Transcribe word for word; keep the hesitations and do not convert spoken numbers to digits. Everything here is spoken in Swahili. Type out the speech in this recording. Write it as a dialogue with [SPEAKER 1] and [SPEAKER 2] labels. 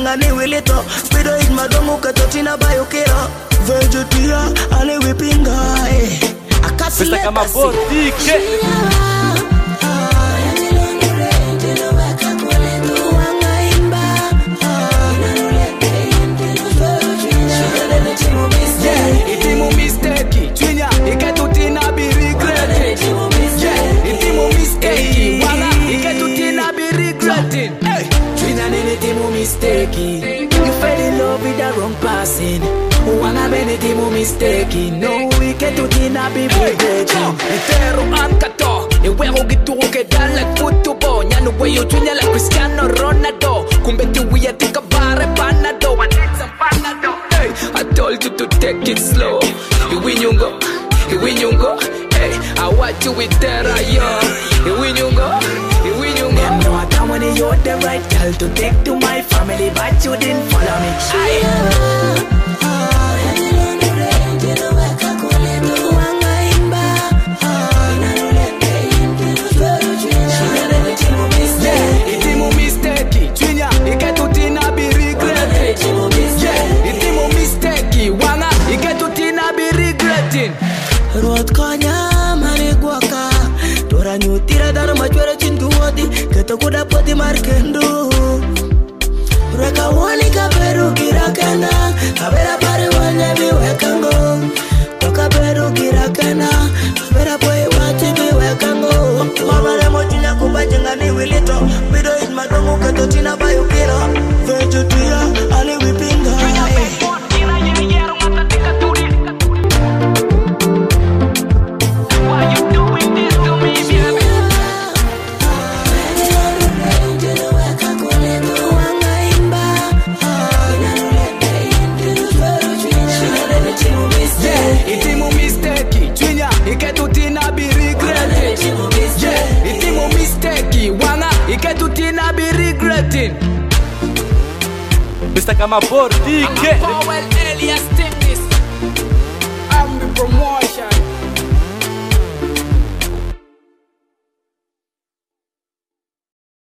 [SPEAKER 1] jenga ni wilito Spido it madomu katotina bayo kira Vegetia ale wipinga Akasi
[SPEAKER 2] Pesta kama Bordike
[SPEAKER 1] You fell in love with the wrong person. Wanna benefit mo mistake. No we get to tina be regretting.
[SPEAKER 3] Itero ankato, iwero gituro ke dala football. Nyano way you tunya like Cristiano Ronaldo. Kumbeti we tika bare panado. I need some panado. Hey, I told you to take it slow. You win you go, you win you go. Hey, I want you with terror, yo. You win you go, you win you go.
[SPEAKER 1] Them know I don't want you're the right girl to take to my family, but you didn't follow me. I Ruot konya mariguaka Tora nyutira daro machwere chintu wodi Keto kuda poti markendu Reka wani kaperu kirakena Kabera pari wane biwekango Toka peru kirakena Kabera poi wati biwekango Mabare mochinya kumba jenga ni wilito Bido it madomu keto tina bayo kira Vegetia ali wipinga
[SPEAKER 2] Pesta kama Bordike
[SPEAKER 3] Powell Elias